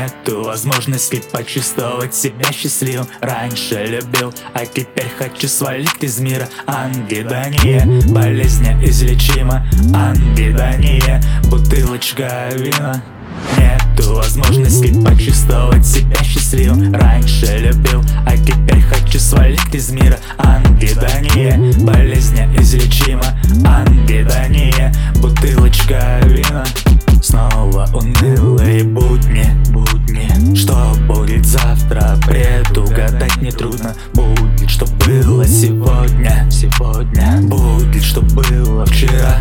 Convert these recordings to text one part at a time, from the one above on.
Нету возможности почувствовать себя счастливым. Раньше любил, а теперь хочу свалить из мира. Ангидония, болезнь неизлечима. Ангидония, бутылочка вина. Нету возможности почувствовать себя счастливым. Раньше любил, а теперь хочу свалить из мира. Ангидония, болезнь неизлечима. Ангидония, бутылочка вина. Снова унылые будни. Что будет завтра, предугадать нетрудно. Будет, что было сегодня. Будет, что было вчера.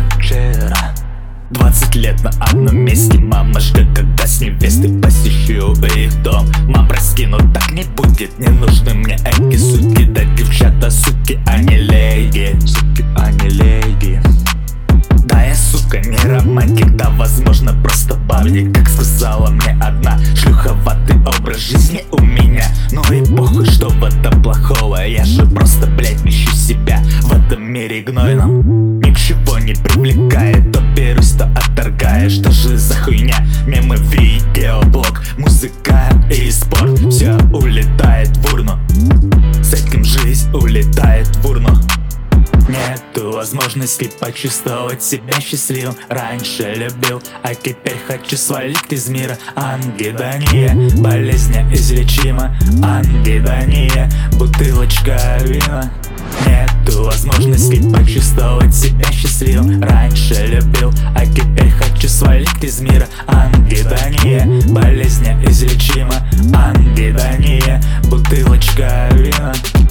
20 лет на одном месте. Мама ждет, когда с невестой посещу их дом. Мам, прости, но так не будет. Не нужны мне эти сутки. Да девчата суки, а не леди. Да я, сука, не романтик. Да, возможно, просто бабник. Как сказала мне одна, шлюховатый образ жизни у меня. Ну и похуй, что в этом плохого. Я же просто, блять, ищу себя в этом мире гнойном. Ничего не привлекает, то берусь, то отторгаешь. Что же за хуйня? Мемы, видеоблог, музыка и спорт. Все улетает в урну. С этим жизнь улетает в урну. Нету возможности почувствовать себя счастливым. Раньше любил, а теперь хочу свалить из мира. Ангидония, болезнь неизлечима. Ангидония, бутылочка вина. Нету возможности почувствовать себя счастливым. Раньше любил, а теперь хочу свалить из мира. Ангидония, болезнь неизлечима. Ангидония, бутылочка вина.